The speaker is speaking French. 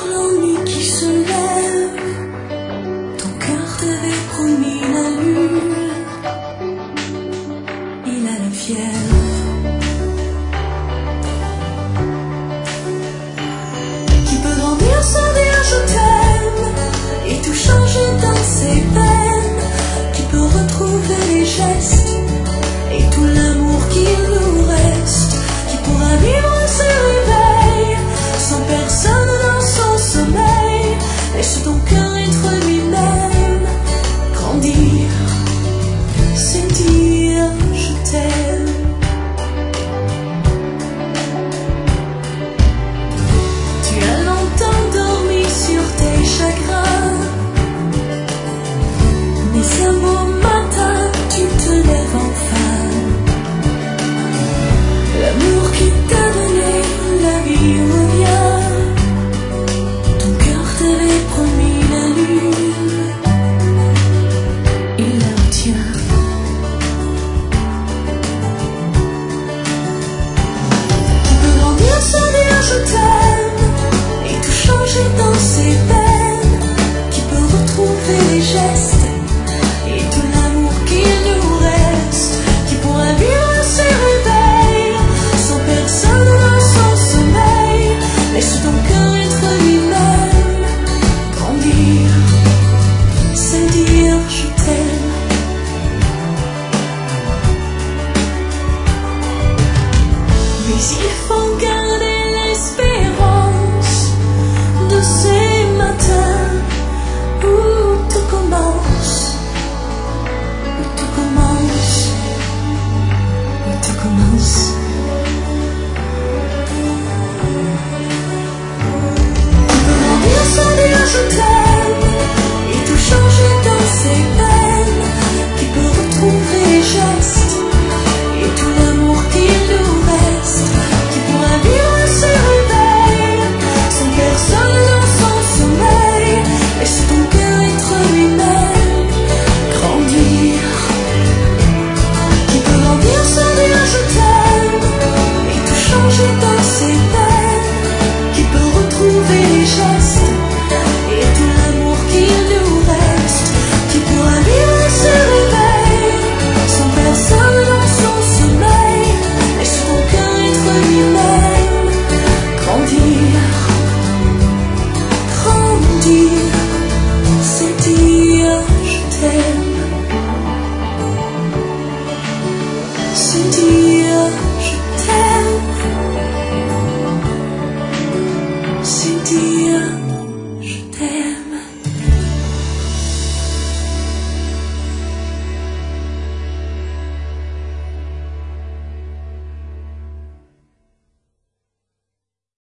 l'ennui qui se lève, ton cœur t'avait promis la lune, il a la fièvre. Qui peut grandir sans dire je t'aime et tout changer dans ses peines, qui peut retrouver les gestes et tout l'amour qu'il nous reste, qui pourra vivre ses réveils sans personne dans son sommeil. Laisse ton cœur être lui-même, grandir, c'est dire je t'aime. Tu as longtemps dormi sur tes chagrins, mais un beau matin tu te lèves enfin. L'amour qui t'a donné la vie revient, ton cœur t'avait promis la lune, il la retient. Tu peux grandir sans dire je t'aime et tout changer dans ses peines, qui peut retrouver les gestes et tout l'amour qu'il nous reste, qui pourra vivre ses réveils sans personne dans son sommeil. Laisse ton cœur être lui-même, grandir, c'est dire je t'aime. Mais il faut garder l'espérance de ces matins où tout commence, où tout commence, où tout commence. Tu peux grandir sans dire je t'aime et tout changer dans ses peines, qui peut retrouver les gestes et tout l'amour qu'il nous reste, qui pourra vivre ses réveils sans personne dans son sommeil. Laisse ton cœur être lui-même, grandir, qui peut grandir sans dire je t'aime et tout changer dans ses peines, qui peut retrouver les gestes et tout l'amour qu'il nous reste, qui pourra vivre ses réveils sans personne dans son sommeil. Laisse ton cœur être lui-même, grandir, grandir, c'est dire je t'aime.